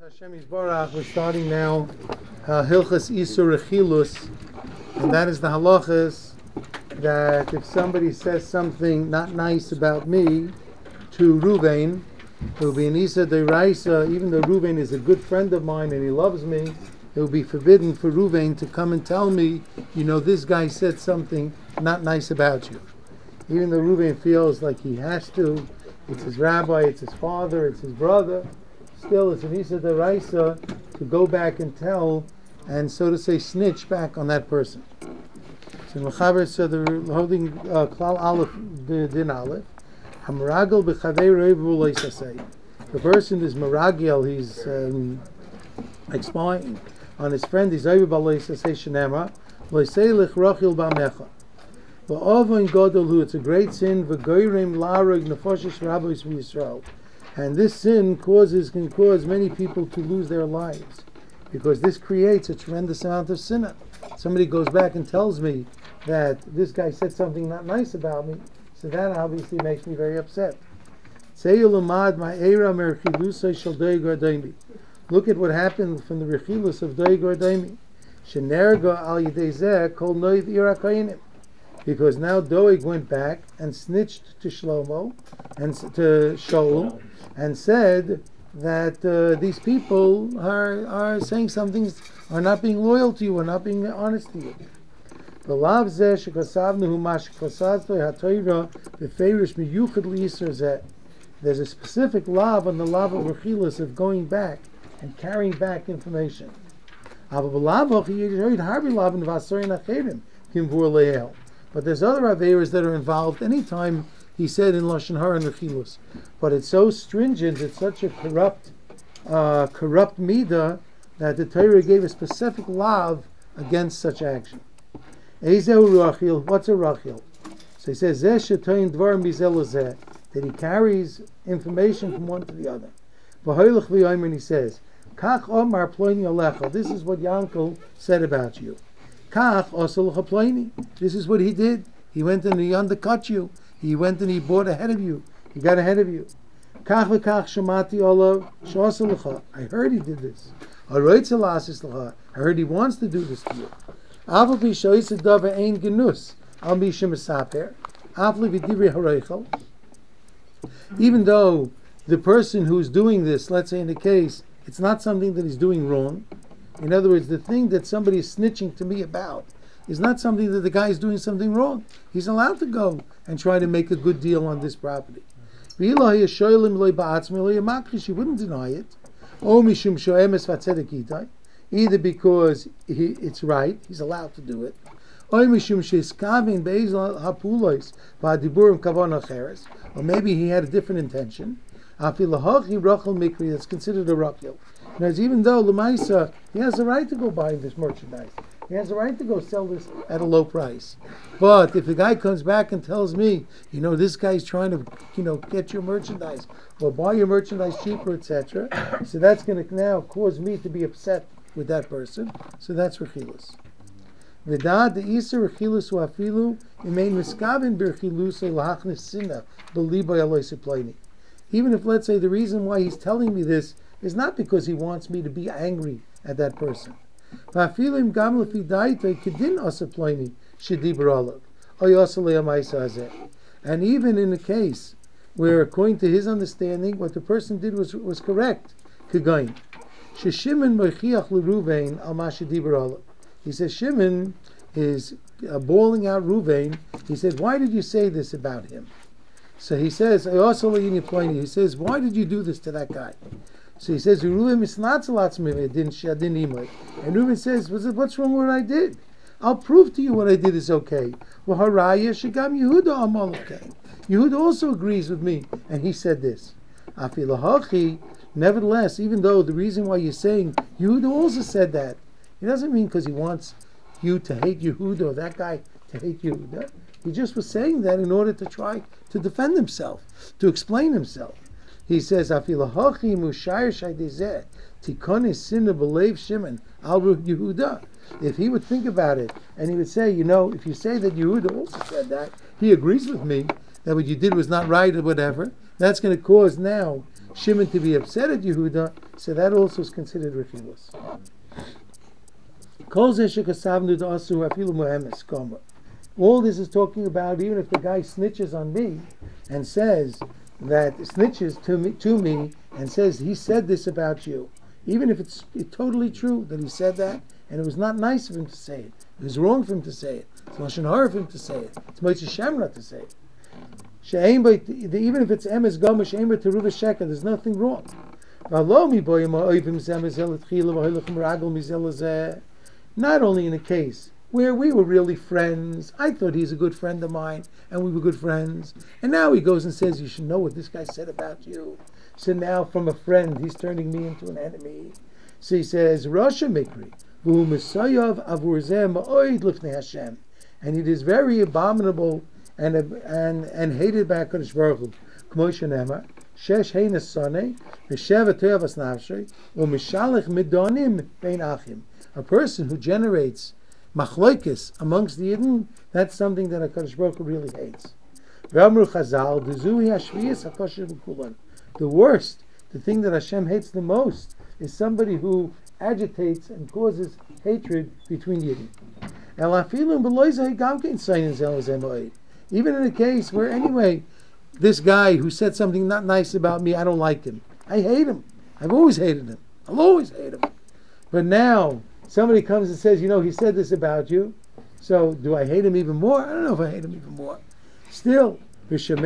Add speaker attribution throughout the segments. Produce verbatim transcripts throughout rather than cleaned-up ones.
Speaker 1: Hashem Yisbarach, we're starting now uh, Hilchas Isur Rechilus, and that is the halachas that if somebody says something not nice about me to Ruvain, it will be an Isa Deiraisa, even though Ruvain is a good friend of mine and he loves me, it will be forbidden for Ruvain to come and tell me, you know, this guy said something not nice about you. Even though Ruvain feels like he has to, it's his rabbi, it's his father, it's his brother, still it's an Isa Deraisa to go back and tell and so to say snitch back on that person. So in Mechaber, so they're holding uh, Klal Aleph, Din Aleph, Hamragel b'chavei reivu lo yisasei. The person is Maragel, he's um, expiring on his friend, he's Oiv b'lo yisasei shenema, lo yisei lich rochil b'amecha. V'ovon godol hu, it's a great sin, v'goyrim la'arog nefoshes rabbis v'Yisrael. And this sin causes can cause many people to lose their lives, because this creates a tremendous amount of sinah. Somebody goes back and tells me that this guy said something not nice about me, so that obviously makes me very upset. Look at what happened from the rechilus of Doi Gordaimi. Because now Doeg went back and snitched to Shlomo and to Shaul and said that uh, these people are are saying something, are not being loyal to you, are not being honest to you. There's a specific lav on the lav of Rechilas of going back and carrying back information. But there's other averas that are involved anytime he said in Lashon Hara and Rechilus. But it's so stringent, it's such a corrupt uh, corrupt midah that the Torah gave a specific lav against such action. Ezehu Rachil, what's a Rachil? So he says, Zeh shetoin dvar mizel lezeh, that he carries information from one to the other. V'hoylech v'yomer, and he says, Kach omar ploini alecha, this is what Yankel said about you. Kach osel chaploini, this is what he did. He went and he undercut you. He went and he bought ahead of you. He got ahead of you. Kach v'kach shemati olav shosel lecha, I heard he did this. I heard he wants to do this to you. Even though the person who's doing this, let's say in the case, it's not something that he's doing wrong. In other words, the thing that somebody is snitching to me about is not something that the guy is doing something wrong. He's allowed to go and try to make a good deal on this property. She wouldn't deny it. Either because he, it's right, he's allowed to do it, or maybe he had a different intention. That's considered a rakil. Because even though Lamaisa, he has a right to go buy this merchandise, he has a right to go sell this at a low price. But if the guy comes back and tells me, you know, this guy's trying to, you know, get your merchandise or buy your merchandise cheaper, et cetera, so that's going to now cause me to be upset with that person. So that's Rechilus. V'dad the Isa Rechilus hu afilu imein miskavin b'Rechilus lahachnis sinna b'libo yaloi seploni. Even if, let's say, the reason why he's telling me this is not because he wants me to be angry at that person. And even in a case where, according to his understanding, what the person did was was correct. Kagain. He says Shimon is uh, bawling out Ruvain. He said, why did you say this about him? So he says, he says, why did you do this to that guy? So he says, and Reuben says, what's wrong with what I did? I'll prove to you what I did is okay. Yehuda also agrees with me, and he said this. Nevertheless, even though the reason why you're saying Yehuda also said that, it doesn't mean because he wants you to hate Yehuda or that guy to hate Yehuda. He just was saying that in order to try to defend himself, to explain himself. He says, If he would think about it, and he would say, you know, if you say that Yehuda also said that, he agrees with me, that what you did was not right or whatever, that's going to cause now Shimon to be upset at Yehuda, so that also is considered Rechilus. All this is talking about, even if the guy snitches on me and says that, snitches to me, to me and says he said this about you, even if it's, it's totally true that he said that, and it was not nice of him to say it, it was wrong for him to say it, it's lashon hara for him to say it, it's Moshe Shemra to say it. Even if it's emes gomish, emer teruva sheker, there's nothing wrong. Not only in a case where we were really friends, I thought he's a good friend of mine, and we were good friends, and now he goes and says, you should know what this guy said about you. So now from a friend, he's turning me into an enemy. So he says, Rasha Mikri, and it is very abominable and and and hated by HaKadosh Baruch Hu. K'mo shenemar, shesh heinas sonei, v'sheva toyavas nafshei, u'mishalech midonim bein achim. A person who generates machloikis amongst the Yidden, that's something that HaKadosh Baruch Hu really hates. V'amru Chazal, d'zuhi hashviyas hakosher v'kulan. The worst, the thing that Hashem hates the most, is somebody who agitates and causes hatred between Yidden. El afilu b'loizah gam kein seinen zel zemoed. Even in a case where, anyway, this guy who said something not nice about me, I don't like him. I hate him. I've always hated him. I'll always hate him. But now, somebody comes and says, you know, he said this about you, so do I hate him even more? I don't know if I hate him even more. Still, even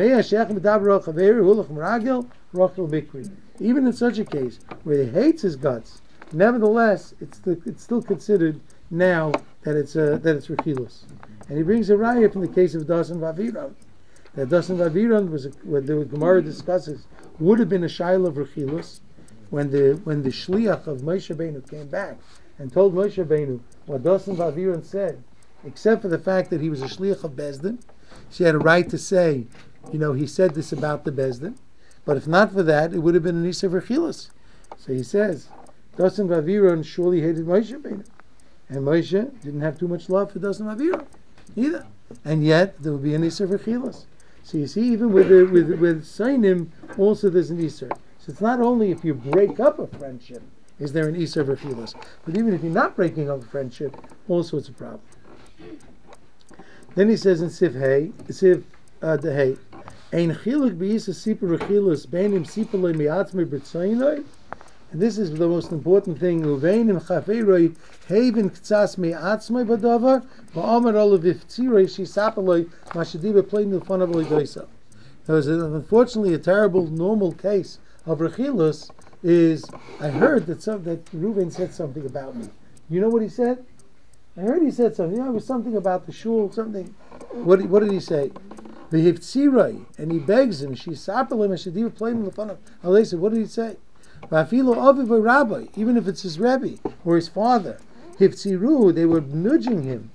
Speaker 1: in such a case, where he hates his guts, nevertheless, it's, the, it's still considered now that it's uh, that it's Rechilus. And he brings a raya from the case of Dasan Vaviram. That Dasan Vaviram was a, what the Gemara discusses would have been a shaila of Rechilus when the when the shliach of Moshe Rabbeinu came back and told Moshe Rabbeinu what Dasan Vaviram said, except for the fact that he was a shliach of Bezdin. She had a right to say, you know, he said this about the Bezdin. But if not for that, it would have been an Isa of Rechilus. So he says, Dasan Vaviram surely hated Moshe Rabbeinu. And Moshe didn't have too much love for Dasan Vaviram either, and yet there will be an Isser V'chilas. So you see, even with the, with with Sainim, also there's an Isser. So it's not only if you break up a friendship is there an Isser V'chilas, but even if you're not breaking up a friendship, also it's a problem. Then he says in Sif Hey, Sif uh, the Hey, Ein Chiluk B'Yisa Sipur V'chilas Beinim Sipur Mi'atzmi B'Tzaynoi. And this is the most important thing. Uveinim chaferoi haven ktsas me'atzmai b'davar va'amar olav iftziroi shisapaloi mashadiva playing the fun of Olidoisa. There was unfortunately a terrible normal case of Rechilus. Is I heard that some that Reuven said something about me. You know what he said? I heard he said something. You know, it was something about the shul. Something. What what did he say? V'hiftziroi, and he begs him shisapaloi mashadiva playing the fun of Olidoisa. What did he say? Rabbi, even if it's his Rebbe or his father, Hifziru, they were nudging him.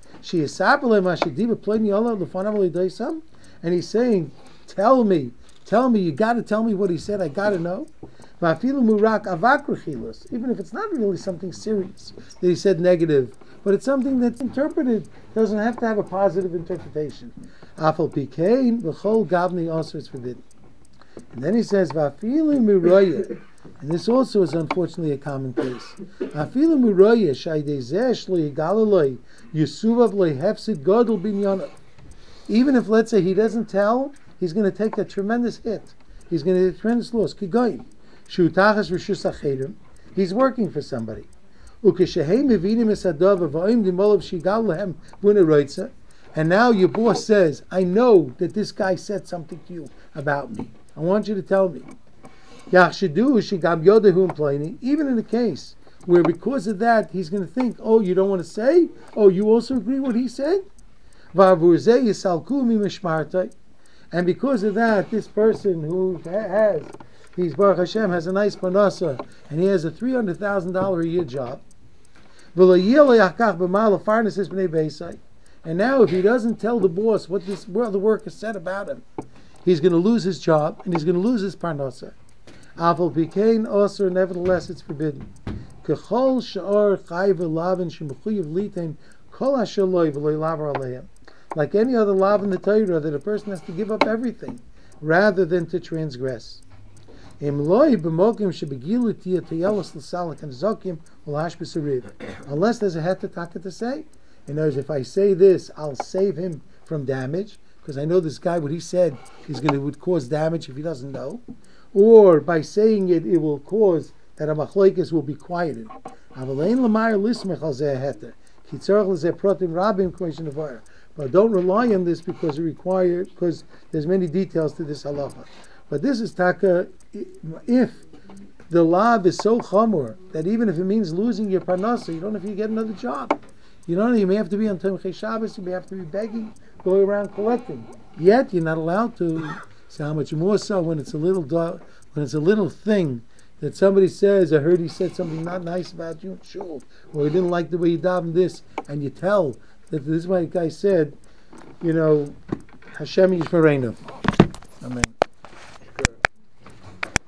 Speaker 1: And he's saying, tell me, tell me, you got to tell me what he said, I got to know. Even if it's not really something serious that he said negative, but it's something that's interpreted, doesn't have to have a positive interpretation. Afal Pikain, the whole Gavni also is forbidden. And then he says, Vafilu Miroya. And this also is unfortunately a common case. Afilu Miroya Shaydezeh Shli Galaloi Yusuvav Le Hefsid Godel Binyana. Even if, let's say, he doesn't tell, he's going to take a tremendous hit. He's going to get a tremendous loss. Kigoyim. Shutachas Rishus Achedim. He's working for somebody. Ukeshehei Mevinim Esadov Va'im Dimolav Shigal Lehem Buneroitza. And now your boss says, I know that this guy said something to you about me. I want you to tell me. Even in a case where because of that he's going to think, oh, you don't want to say? Oh, you also agree what he said? And because of that, this person who has, he's Baruch Hashem, has a nice parnasa, and he has a three hundred thousand dollars a year job. And now if he doesn't tell the boss what this what the worker said about him, he's going to lose his job, and he's going to lose his parnasa. Aval Pikain also, nevertheless, it's forbidden. Kechol she'or chayv lavin shemechuyev litain kol hashaloi v'loi lavar aleim. Like any other lav in the Torah, that a person has to give up everything rather than to transgress. Unless there's a hetataka to say. In other words, if I say this, I'll save him from damage, because I know this guy, what he said, is going to would cause damage if he doesn't know. Or by saying it, it will cause that a machlokes will be quieted. But don't rely on this because it requires, because there's many details to this halacha. But this is taka, if the lav is so chamor that even if it means losing your parnasa, you don't know if you get another job. You don't know, you may have to be on Tomchei Shabbos, you may have to be begging, going around collecting. Yet you're not allowed to. So how much more so when it's a little do- when it's a little thing that somebody says, I heard he said something not nice about you in shul, or he didn't like the way you davened this, and you tell that this is what the guy said, you know, Hashem Yishmereinu. Amen.